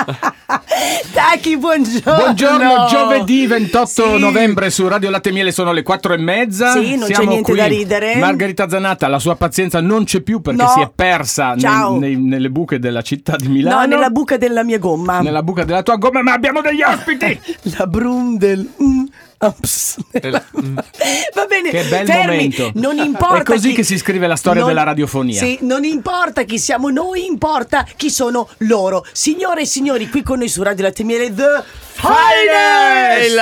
Tacchi, buongiorno. Buongiorno, giovedì 28 novembre su Radio Latte Miele sono le 4:30. Sì, non c'è niente qui. da ridere. Margherita Zanatta, la sua pazienza non c'è più perché si è persa nelle buche della città di Milano. No, nella buca della mia gomma. Nella buca della tua gomma, ma abbiamo degli ospiti. La Brundel. Va bene, che bel fermi. momento. Non importa. È così che si scrive la storia della radiofonia. Sì, non importa chi siamo noi, importa chi sono loro. Signore e signori, qui con noi su Radio Latte Miele The Finest.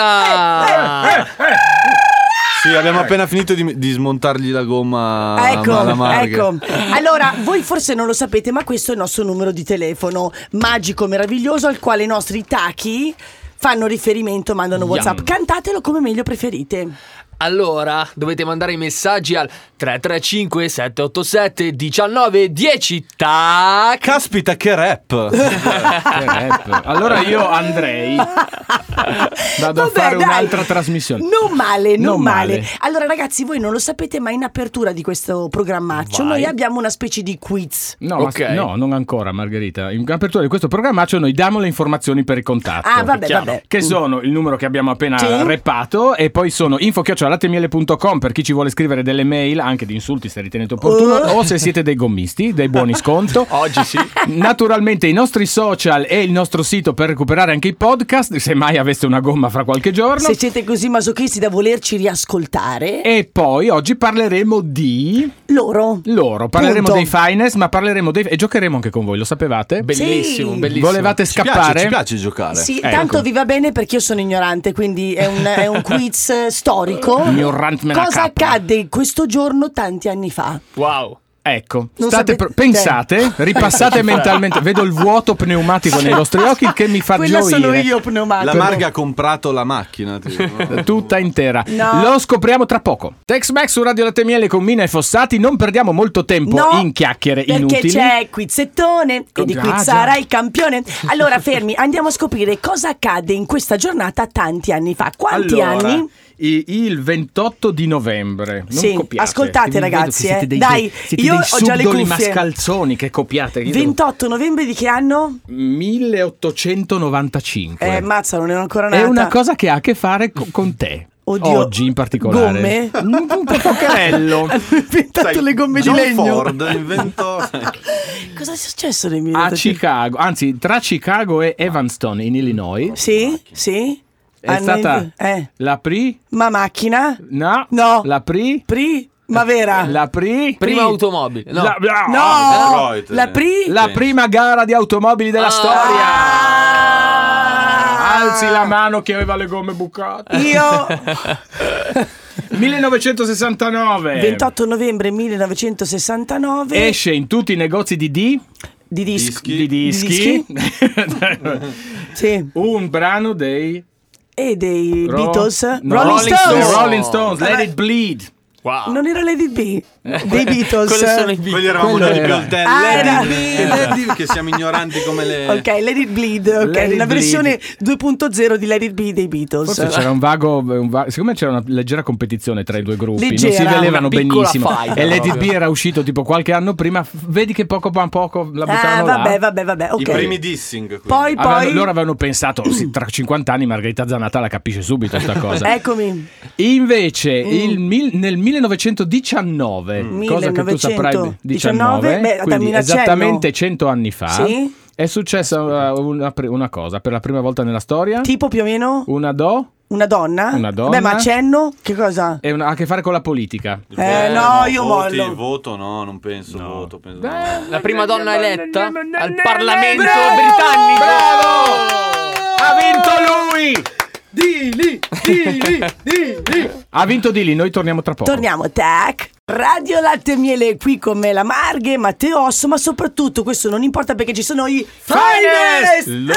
Sì, abbiamo appena finito di smontargli la gomma alla Marghe. Ecco. Allora, voi forse non lo sapete, ma questo è il nostro numero di telefono magico, meraviglioso, al quale i nostri tachi fanno riferimento, mandano WhatsApp. Cantatelo come meglio preferite. Allora, dovete mandare i messaggi al 335 787 1910. Tac! Caspita, che rap! Che rap. Allora io andrei. Vado a fare un'altra trasmissione. Non male. Allora ragazzi, voi non lo sapete, ma in apertura di questo programmaccio noi abbiamo una specie di quiz. No, no, non ancora, Margherita. In apertura di questo programmaccio noi diamo le informazioni per il contatto. Vabbè. Che sono il numero che abbiamo appena repato, e poi sono info@lattemiele.com per chi ci vuole scrivere delle mail, anche di insulti se ritenete opportuno, o se siete dei gommisti, dei buoni sconto. Oggi sì. Naturalmente i nostri social e il nostro sito per recuperare anche i podcast, se mai aveste una gomma fra qualche giorno. Se siete così masochisti da volerci riascoltare. E poi oggi parleremo di loro. Parleremo dei Finest, ma parleremo e giocheremo anche con voi, lo sapevate? Bellissimo, Sì. bellissimo. Volevate scappare? Ci piace giocare. Sì, tanto vi va bene perché io sono ignorante, quindi è un quiz storico. Cosa accadde questo giorno tanti anni fa? Wow. Ecco, pensate, ripassate mentalmente. Vedo il vuoto pneumatico nei vostri occhi che mi fa Quella gioire. sono io pneumatico. La Marga ha comprato la macchina tutta intera. No. Lo scopriamo tra poco. Tex-Mex su Radio Latte Miele con Mina e Fossati. Non perdiamo molto tempo in chiacchiere inutili, perché c'è quizzettone e di quiz sarai campione. Allora fermi, andiamo a scoprire cosa accadde in questa giornata tanti anni fa. Quanti anni? Il 28 di novembre. Non copiate. Ascoltate ragazzi, siete dai, siete io dei ho già le subdoli cuffie. mascalzoni che copiate. 28 novembre di che anno? 1895. Mazza, non ero ancora nata. È una cosa che ha a che fare con te. Oddio. Oggi in particolare. Gomme? Un po' pocherello. Hanno inventato le gomme di legno. Ford inventò. Cosa è successo nel A Chicago, anzi tra Chicago e Evanston in Illinois. Sì. È stata la Ma macchina? No. La Ma vera? La prima automobile. No. La prima gara di automobili della storia. Alzi la mano chi aveva le gomme bucate. Io 1969. 28 novembre 1969. Esce in tutti i negozi di dischi. Sì. Un brano dei Beatles. Rolling Stones. Let It Bleed. Wow. Non era Lady B dei Beatles. Quelli sono i Beatles. Quelli eravamo noi di Golden. Let It Be, che siamo ignoranti come le. Ok, Let It Bleed. Ok, Let It la versione Bleed. 2.0 di Let It Be dei Beatles. Forse c'era un vago. Siccome c'era una leggera competizione tra i due gruppi, Leggera, non si vedevano una piccola benissimo. faida, E Let It proprio. Be era uscito tipo qualche anno prima. Vedi che poco a poco la buttavano là. Vabbè, ok. I primi dissing. Poi Loro avevano pensato, tra 50 anni Margherita Zanatta la capisce subito sta cosa. Eccomi. Invece nel 1919, cosa che tu saprai, 19, quindi esattamente 100 anni fa, Sì. è successa una cosa per la prima volta nella storia. Tipo più o meno? Una donna. Beh, ma accenno? Che cosa? Ha a che fare con la politica. No, io mollo. Voto no, non penso. Voto, penso. La prima donna eletta al Parlamento Bravo! britannico. Ha vinto lui! Dili. Ha vinto Dili, noi torniamo tra poco. Torniamo, tac. Radio Latte Miele qui con me la Marghe, Matteo Osso, ma soprattutto questo non importa perché ci sono i Finest!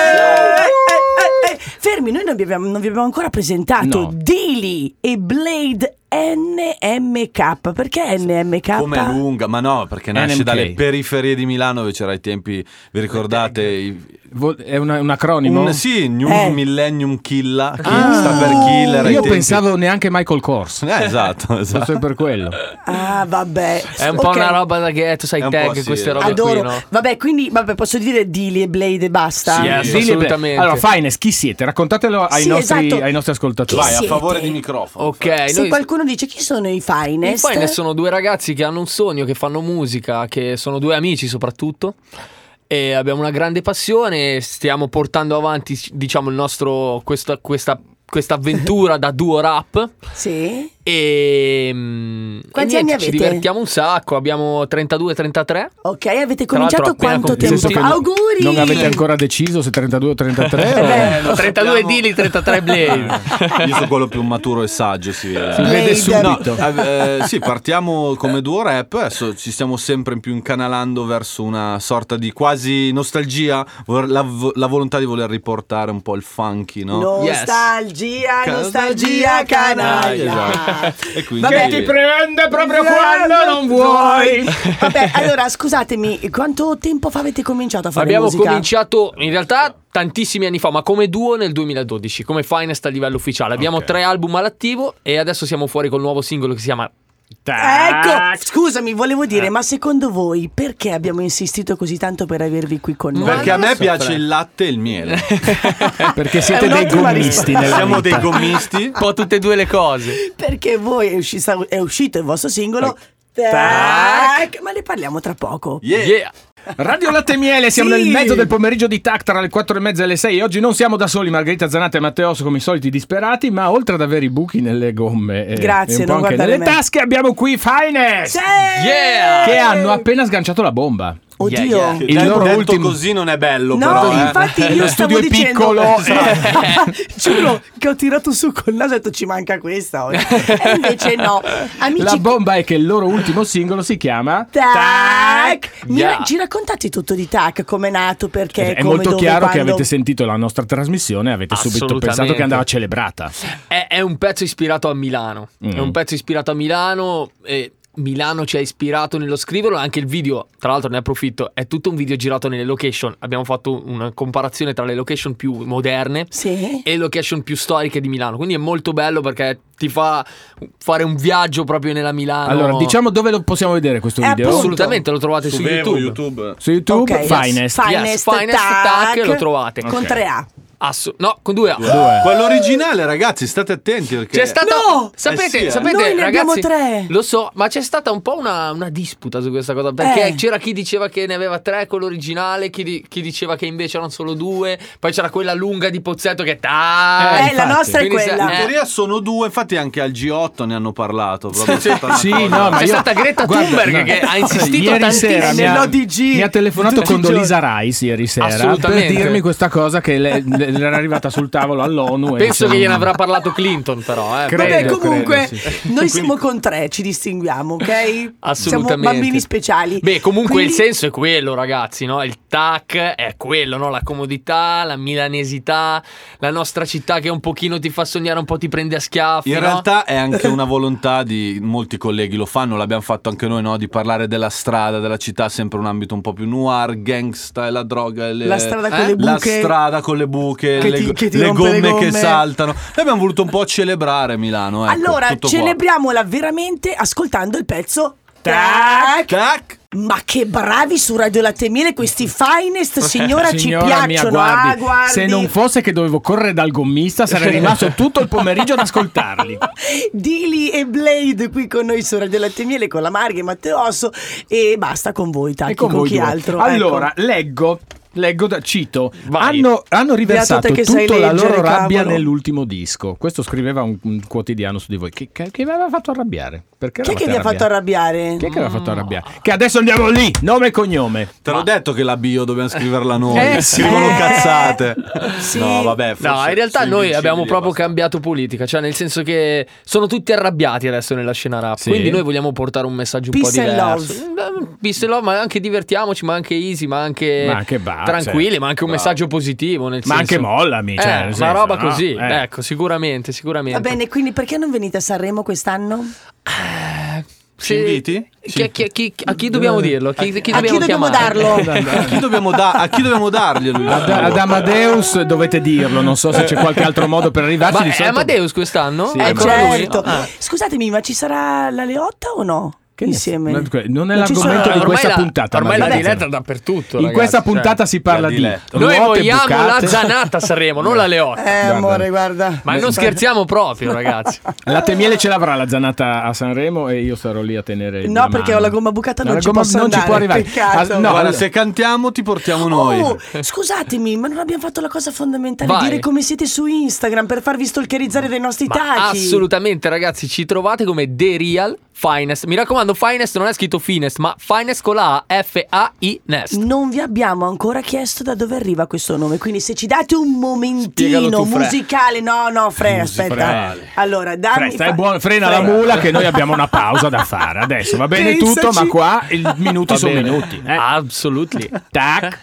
Fermi, noi non vi abbiamo ancora presentato Dili e Blade NMK. Perché NMK? Come lunga, ma no, perché nasce NMK. dalle periferie di Milano, dove c'era ai tempi, vi ricordate È un acronimo? Sì, New Millennium Killa. Sta per killer. Io pensavo neanche Michael Kors. Esatto. Forse per quello. Vabbè. È un po' una roba da ghetto, sai, tag, queste robe Adoro. qui, no? Vabbè, quindi posso dire Dili e Blade e basta? Sì, assolutamente. Allora, Finest, chi siete? Raccontatelo ai nostri ascoltatori. Vai, a favore di microfono. Ok. Se qualcuno dice chi sono i Finest? I Finest sono due ragazzi che hanno un sogno, che fanno musica, che sono due amici soprattutto. E abbiamo una grande passione, stiamo portando avanti, diciamo, il nostro questa avventura da duo rap. Sì. E quanti anni avete? Ci divertiamo un sacco, abbiamo 32-33. Ok, avete cominciato quanto tempo fa? Auguri! Non avete ancora deciso se 32 o 33? No, 32 Dili, 33 Blade. Io sono quello più maturo e saggio, si vede. Si vede subito. Sì, partiamo come duo rap, adesso ci stiamo sempre più incanalando verso una sorta di quasi nostalgia, la volontà di voler riportare un po' il funky, no? Nostalgia canaglia. Esatto. E quindi che ti prende proprio quando non vuoi. Vabbè, allora scusatemi, quanto tempo fa avete cominciato a fare musica? Abbiamo cominciato in realtà tantissimi anni fa, ma come duo nel 2012, come Finest a livello ufficiale. Abbiamo 3 album all'attivo e adesso siamo fuori col nuovo singolo che si chiama Ecco, scusami, volevo dire, ma secondo voi perché abbiamo insistito così tanto per avervi qui con noi? Perché a me piace il latte e il miele. Perché siete dei gommisti. Siamo dei gommisti. Un po' tutte e due le cose. Perché voi è uscito il vostro singolo Tac, ma ne parliamo tra poco. Yeah. Radio Latte e Miele, siamo nel mezzo del pomeriggio di TAC tra le 4:30 e le 6. Oggi non siamo da soli, Margherita Zanata e Matteo Osso come i soliti disperati, ma oltre ad avere i buchi nelle gomme e un po' anche nelle tasche, abbiamo qui Finest, che hanno appena sganciato la bomba. Oddio, il loro ultimo così non è bello, no, però. Infatti io lo studio è piccolo. Giuro che ho tirato su col naso e ho detto ci manca questa oggi. E invece no. Amici, la bomba è che il loro ultimo singolo si chiama Tac. Ci raccontate tutto di Tac, come è nato, perché è come, molto dove, chiaro quando... che avete sentito la nostra trasmissione e avete subito pensato che andava celebrata. È un pezzo ispirato a Milano. È un pezzo ispirato a Milano e Milano ci ha ispirato nello scriverlo. Anche il video, tra l'altro ne approfitto, è tutto un video girato nelle location. Abbiamo fatto una comparazione tra le location più moderne e le location più storiche di Milano. Quindi è molto bello perché ti fa fare un viaggio proprio nella Milano. Allora, diciamo dove lo possiamo vedere questo video? Assolutamente, lo trovate su YouTube. Su YouTube, okay, Finest. Finest Tac, lo trovate. Con 3A. No, con 2A. Quello originale, ragazzi, state attenti perché c'è stata. No! Sapete, noi ne ragazzi, abbiamo 3. Lo so, ma c'è stata un po' una disputa su questa cosa. Perché c'era chi diceva che ne aveva 3 quello originale, chi diceva che invece erano solo 2. Poi c'era quella lunga di Pozzetto che la nostra è quella. In teoria sono 2, infatti anche al G8 ne hanno parlato. Proprio ma c'è stata Greta Thunberg che ha insistito ieri sera nell'ODG. Mi ha telefonato Condoleezza Rice ieri sera per dirmi questa cosa che era arrivata sul tavolo all'ONU. Penso che gliene avrà parlato Clinton, però. Vabbè, comunque, noi siamo con 3, ci distinguiamo, ok? Assolutamente. Siamo bambini speciali. Beh, comunque il senso è quello, ragazzi, no? Il TAC è quello, no? La comodità, la milanesità, la nostra città che un pochino ti fa sognare, un po' ti prende a schiaffi. In realtà è anche una volontà di molti colleghi, lo fanno, l'abbiamo fatto anche noi, no? Di parlare della strada, della città, sempre un ambito un po' più noir, gangsta e la droga. La strada con le buche. La strada con le buche. Che ti le gomme che saltano. Noi abbiamo voluto un po' celebrare Milano. Ecco, allora, celebriamola veramente ascoltando il pezzo Tac. Tac. Ma che bravi su Radio Latte e Miele questi Finest, signora ci piacciono. Mia, guardi. Se non fosse che dovevo correre dal gommista sarei rimasto tutto il pomeriggio ad ascoltarli. Dili e Blade qui con noi su Radio Latte e Miele con la Marghe e Matteo Osso. E basta con voi, Tacchi, con chi altro. Allora, ecco. Cito, hanno riversato tutta la loro rabbia nell'ultimo disco. Questo scriveva un quotidiano su di voi. Che aveva fatto arrabbiare? Perché chi è che vi ha fatto arrabbiare? Chi è che aveva fatto arrabbiare? Che adesso andiamo lì, nome e cognome. Te l'ho detto che la bio dobbiamo scriverla noi. Scrivono cazzate. Sì. No, vabbè. No, in realtà noi abbiamo proprio cambiato politica. Cioè, nel senso che sono tutti arrabbiati adesso nella scena rap. Sì. Quindi noi vogliamo portare un messaggio un po' diverso. Peace and love, ma anche divertiamoci, ma anche easy, ma anche tranquilli, ma anche un messaggio positivo, nel senso. Ma anche mollami, cioè, una roba così. Ecco, sicuramente. Va bene, quindi perché non venite a Sanremo quest'anno? Ci inviti? A chi dobbiamo dirlo? A chi dobbiamo darlo? A chi dobbiamo darglielo? Ad Amadeus dovete dirlo. Non so se c'è qualche altro modo per arrivarci. Ma è Amadeus quest'anno? Sì, certo. Scusatemi, ma ci sarà la Leotta o no? Insieme non è l'argomento di questa puntata. Ormai la diretta dappertutto. In questa puntata si parla di noi vogliamo la Zanata a Sanremo, non la Leotta. Amore, guarda. Ma non scherziamo proprio, ragazzi. Latte Miele ce l'avrà la Zanata a Sanremo e io sarò lì a tenere. No, perché ho la gomma bucata, non ci posso andare. Non ci può arrivare. No, guarda, se cantiamo ti portiamo noi. Scusatemi, ma non abbiamo fatto la cosa fondamentale, dire come siete su Instagram per farvi stalkerizzare dai nostri tacchi. Assolutamente, ragazzi, ci trovate come The Real Finest. Mi raccomando, Finest non è scritto Finest, ma Finest con la A, F-A-I-Nest. Non vi abbiamo ancora chiesto da dove arriva questo nome, quindi se ci date un momentino musicale. No, Fre, aspetta. Allora, dammi. Stai buono, frena la mula che noi abbiamo una pausa da fare. Adesso va bene tutto, ma qua i minuti sono minuti. Absolutely. Tac.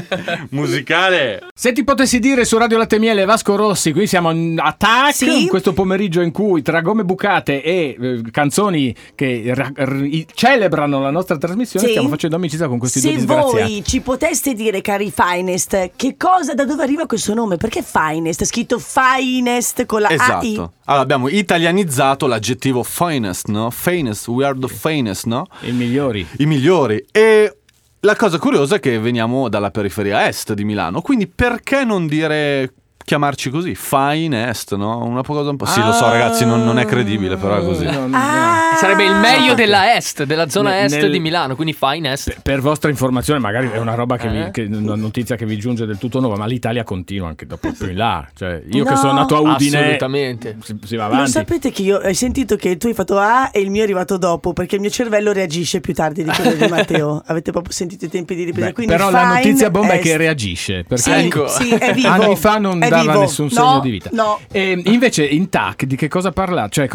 Musicale. Se ti potessi dire su Radio Latte Miele Vasco Rossi, qui siamo a Tac, in questo pomeriggio in cui tra gomme bucate e canzoni che celebrano la nostra trasmissione stiamo facendo amicizia con questi due disgraziati. Se voi ci poteste dire, cari Finest, da dove arriva questo nome? Perché Finest? È scritto Finest con la AI. Allora abbiamo italianizzato l'aggettivo finest, no? Finest, we are the finest, no? I migliori. E la cosa curiosa è che veniamo dalla periferia est di Milano, quindi perché non chiamarci così? Finest, no? Una cosa un po'. Sì, lo so, ragazzi, non è credibile, però è così. Sarebbe il meglio della est, della zona est di Milano, quindi Finest. Per vostra informazione, magari è una roba una notizia che vi giunge del tutto nuova, ma l'Italia continua anche dopo più in là. Cioè, io che sono nato a Udine, assolutamente. Si va avanti. Lo sapete che hai sentito che tu hai fatto A e il mio è arrivato dopo, perché il mio cervello reagisce più tardi di quello di Matteo. Avete proprio sentito i tempi di ripresa. Però la notizia bomba è che reagische, perché sì, è vivo. Anni fa non dava nessun segno di vita. No. E invece in TAC di che cosa parla? Cioè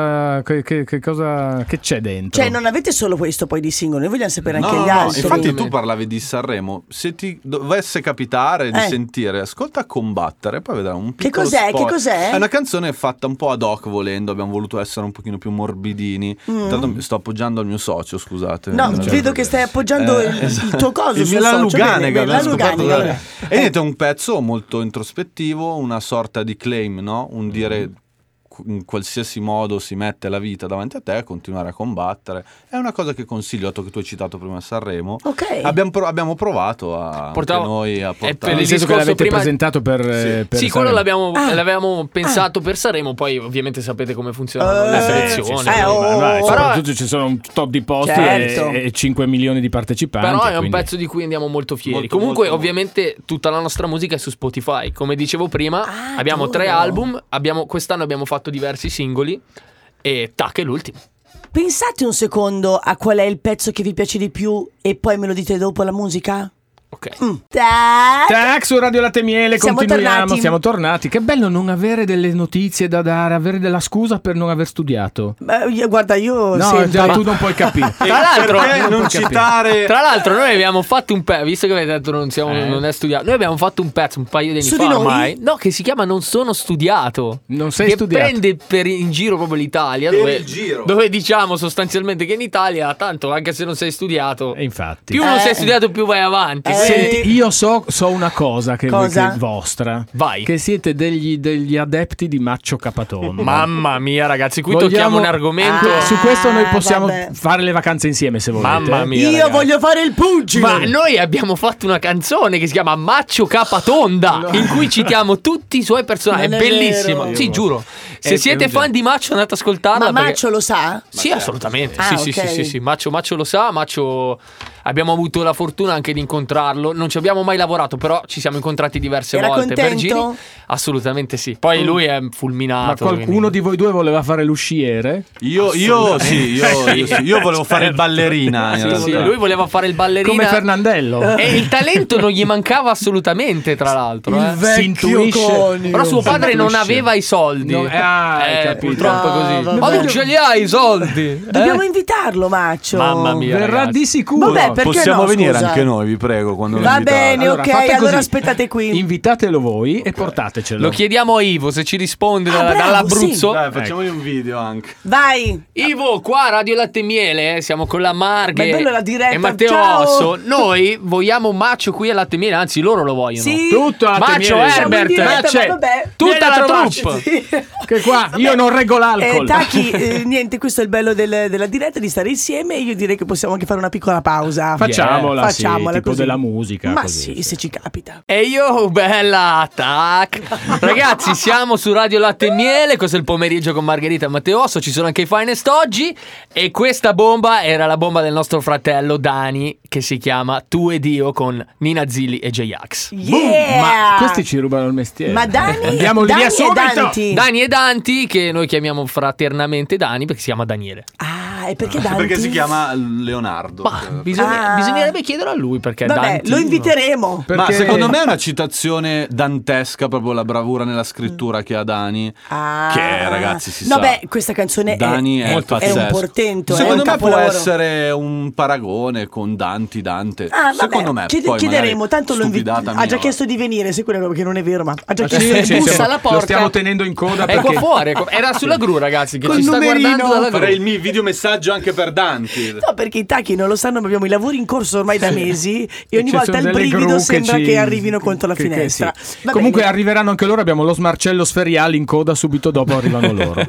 che c'è dentro? Cioè non avete solo questo poi di singolo, noi vogliamo sapere anche gli altri. Infatti tu parlavi di Sanremo, se ti dovesse capitare di sentire ascolta Combattere, poi vedrai un piccolo Che cos'è? È una canzone fatta un po' ad hoc, volendo, abbiamo voluto essere un pochino più morbidini. Intanto mi sto appoggiando al mio socio, scusate. No, vedo che stai appoggiando il tuo coso sul la socio. Luganega, E niente, è un pezzo molto introspettivo, una sorta di claim, no? Un dire in qualsiasi modo si mette la vita davanti a te a continuare a combattere. È una cosa che consiglio, dato che tu hai citato prima Sanremo. Ok. Abbiamo provato a portare. Nel senso che l'avete presentato per sì, quello l'avevamo pensato per Sanremo, poi ovviamente sapete come funzionano le selezioni. Soprattutto ci sono un tot di posti e 5 milioni di partecipanti. Però è un pezzo di cui andiamo molto fieri. Comunque ovviamente tutta la nostra musica è su Spotify. Come dicevo prima, abbiamo 3 album, quest'anno abbiamo fatto diversi singoli e Tac è l'ultimo. Pensate un secondo a qual è il pezzo che vi piace di più e poi me lo dite dopo la musica? Ok. Tac su Radio Latte Miele, siamo tornati. Che bello non avere delle notizie da dare, avere della scusa per non aver studiato. Guarda, io tu non puoi capire. Tra l'altro, non citare. Tra l'altro, noi abbiamo fatto un pezzo, visto che avete detto non è studiato. Noi abbiamo fatto un pezzo un paio di anni fa ormai. No, che si chiama Non sono studiato. Non sei studiato. Che prende in giro proprio l'Italia, dove diciamo sostanzialmente che in Italia, tanto anche se non sei studiato, infatti, più non sei studiato, più vai avanti. Senti, io so una cosa che è vostra. Vai. Che siete degli adepti di Maccio Capatonda. Mamma mia, ragazzi, qui tocchiamo un argomento. Su questo noi possiamo fare le vacanze insieme, se volete. Mamma mia, io ragazzi, voglio fare il pugile. Ma noi abbiamo fatto una canzone che si chiama Maccio Capatonda, in cui citiamo tutti i suoi personaggi. È bellissimo. Vero. Sì, giuro. Se siete fan di Maccio, andate ad ascoltarla. Ma Maccio lo sa? Sì, assolutamente. Sì. Maccio lo sa. Maccio, abbiamo avuto la fortuna anche di incontrarlo. Non ci abbiamo mai lavorato, però ci siamo incontrati diverse volte per giri. Assolutamente sì. Poi lui è fulminato. Ma qualcuno di voi due voleva fare l'usciere? Io volevo fare il ballerina. Sì, lui voleva fare il ballerina come Fernandello. E il talento non gli mancava assolutamente, tra l'altro. Il vecchio conio. Però suo padre non aveva i soldi. capito. Purtroppo così. Ma non ce li hai i soldi? Dobbiamo invitarlo, Maccio. Mamma mia, verrà ragazzi. di sicuro. Vabbè, perché possiamo no, venire scusa? anche noi, vi prego, quando Va bene, Allora, ok, fate allora così. aspettate qui. Invitatelo voi e portatecelo. Lo chiediamo a Ivo se ci risponde bravo, dall'Abruzzo. Dai, facciamogli un video anche. Vai. Ivo, qua Radio Latte e Miele, siamo con la Marghe Ma è bello la diretta, e Matteo ciao. Osso. Noi vogliamo Maccio qui a Latte e Miele, anzi loro lo vogliono. Sì. Tutto a Maccio, Miele. Siamo in Herbert, diretta, Macce, ma vabbè. tutta vieni a la trovarci. troupe. Sì. Che qua io non reggo l'alcol. Tacchi, niente, questo è il bello della diretta, di stare insieme. Io direi che possiamo anche fare una piccola pausa. Facciamola, Facciamola tipo così. della musica. Ma così, sì, se ci capita. E io, bella, tac. Ragazzi, siamo su Radio Latte e Miele. Questo è il pomeriggio con Margherita e Matteo Osso. Ci sono anche i Finest oggi. E questa bomba era la bomba del nostro fratello Dani, che si chiama Tu ed Io, con Nina Zilli e J-Ax. Yeah! Ma questi ci rubano il mestiere. Ma Dani, Andiamo lì Dani via e subito. Danti. Dani e Danti, che noi chiamiamo fraternamente Dani perché si chiama Daniele. Ah, e perché Danti? Perché si chiama Leonardo. Ma bisognerebbe chiedere a lui perché Vabbè, Danti. lo inviteremo. Perché- Ma secondo me è una citazione dantesca, proprio la bravura nella scrittura che ha Dani. Ah. Che ragazzi si no, sa. beh, questa canzone Dani è è pazzesco. un portento. Secondo è un me può capolavoro. essere un paragone con Dante. Ah, Secondo vabbè, me poi chiederemo, magari tanto stupidata ha mia. già chiesto di venire, sicuro che non è vero, ma ha già Sì, chiesto sì, di bussa siamo- alla porta. Lo stiamo tenendo in coda È qua perché fuori, era sulla gru, ragazzi, che Col ci sta numerino. guardando dalla gru. Farei il mio video messaggio anche per Dante. No, perché i tacchi non lo sanno, ma abbiamo i lavori in corso ormai da mesi e ogni ci volta sono il delle brivido gru sembra ci- che arrivino contro la finestra. sì. Va Comunque bene. arriveranno anche loro, abbiamo lo smarcello sferiale in coda, subito dopo arrivano loro.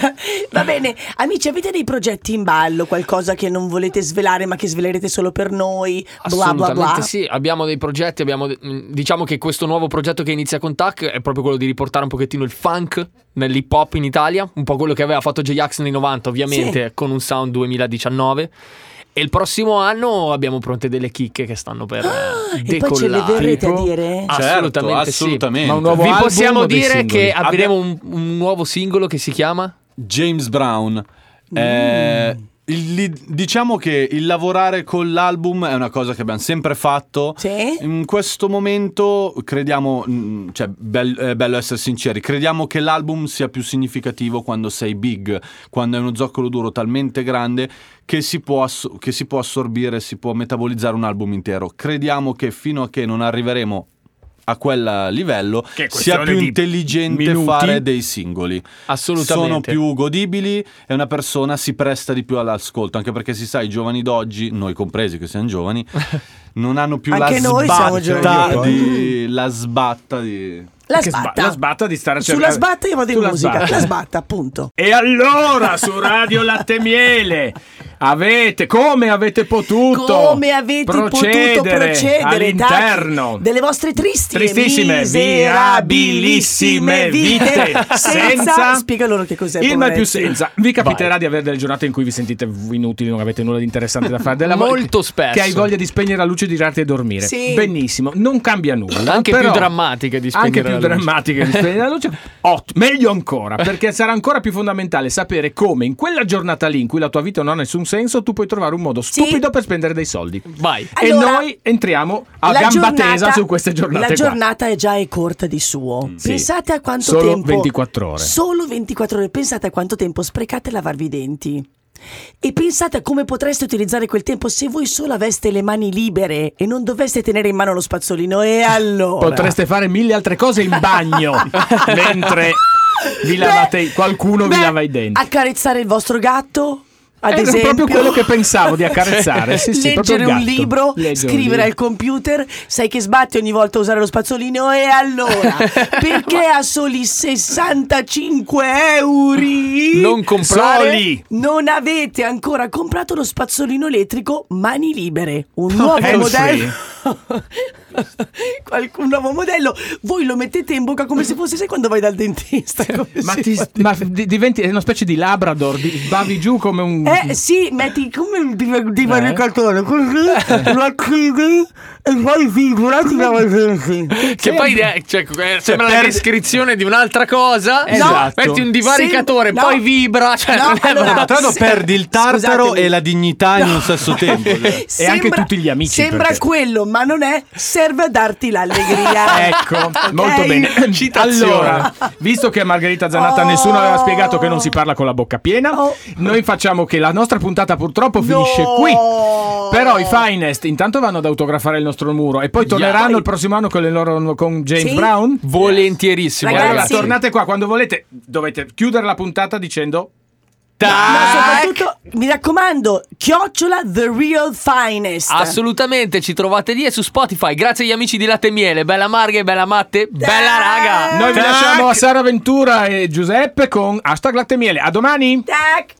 Va bene, amici, avete dei progetti in ballo, qualcosa che non volete svelare ma che svelerete solo per noi, bla bla Assolutamente bla. sì, abbiamo dei progetti, diciamo che questo nuovo progetto che inizia con TAC è proprio quello di riportare un pochettino il funk nell'hip hop in Italia, un po' quello che aveva fatto J-Ax nei 90 ovviamente, con un sound 2019. E il prossimo anno abbiamo pronte delle chicche che stanno per E poi ce le decollare. verrete a Tipo? dire? Assolutamente, assolutamente. Ma un nuovo Vi album possiamo o dei dire singoli? che avremo un nuovo singolo che si chiama James Brown. Diciamo che il lavorare con l'album è una cosa che abbiamo sempre fatto. Sì? In questo momento crediamo, cioè è bello essere sinceri, crediamo che l'album sia più significativo quando sei big, quando è uno zoccolo duro talmente grande che si può assorbire, si può metabolizzare un album intero. Crediamo che fino a che non arriveremo a quel livello Che è sia questione più di intelligente minuti. fare dei singoli. Assolutamente. Sono più godibili e una persona si presta di più all'ascolto, anche perché si sa, i giovani d'oggi, noi compresi che siamo giovani, non hanno più Anche noi siamo giovani. la sbatta di... La Che sbatta. la sbatta di stare a Sulla cercare- sbatta io vado in Sulla musica. sbatta. La sbatta, appunto. E allora su Radio Latte e Miele come avete potuto Come avete potuto procedere all'interno Tacchi, delle vostre tristissime, miserabilissime vite senza spiega loro che cos'è, il mal più poveretti. senza. Vi capiterà di avere delle giornate in cui vi sentite inutili, non avete nulla di interessante da fare, Molto spesso. che hai voglia di spegnere la luce e di girarti a dormire. Sì. Benissimo, non cambia nulla. Anche però- più drammatiche di spegnere anche più la luce. drammatiche di spegnere la luce. Meglio ancora, perché sarà ancora più fondamentale sapere come in quella giornata lì in cui la tua vita non ha nessun senso tu puoi trovare un modo stupido per spendere dei soldi. Vai. Allora, e noi entriamo a la gamba giornata- tesa su queste giornate La qua. giornata è già corta di suo. Sì. Pensate a quanto Solo tempo 24 ore. Solo 24 ore. Pensate a quanto tempo sprecate a lavarvi i denti. E pensate a come potreste utilizzare quel tempo se voi solo aveste le mani libere e non doveste tenere in mano lo spazzolino. E allora Potreste fare mille altre cose in bagno mentre vi lavate, qualcuno vi lava i denti. Accarezzare il vostro gatto, ad Era esempio. proprio quello che pensavo di accarezzare. Sì, sì, proprio leggere il un gatto. libro, Leggere un scrivere al libro. computer, sai che sbatti ogni volta a usare lo spazzolino. E allora perché a soli 65 euro Non comprare. Soli. non avete ancora comprato lo spazzolino elettrico Mani Libere, un nuovo modello. Un nuovo modello, voi lo mettete in bocca come se fosse, sai quando vai dal dentista, come Ma, si fa? diventi una specie di Labrador, bavi giù come un... Sì, metti come un divaricatore, così lo accidi e poi figurati la Che poi sembra la descrizione di un'altra cosa. Esatto. Metti un divaricatore, No. poi vibra. Cioè, No, non è allora, Tra l'altro perdi il tartaro Scusatemi. e la dignità in un stesso tempo. E anche tutti gli amici, Sembra perché- quello, ma non è. serve a darti l'allegria. Ecco, molto bene. Allora, visto che a Margherita Zanatta nessuno aveva spiegato che non si parla con la bocca piena, noi facciamo che la nostra puntata purtroppo finisce qui. Però i Finest intanto vanno ad autografare il nostro muro e poi torneranno il prossimo anno con James Brown. Volentierissimo. Allora, tornate qua quando volete. Dovete chiudere la puntata dicendo ma soprattutto mi raccomando, @ The Real Finest. Assolutamente, ci trovate lì e su Spotify. Grazie agli amici di Latte e Miele. Bella Marghe, bella Matte, bella raga. Noi vi lasciamo a Sara Ventura e Giuseppe con #Latte e Miele. A domani.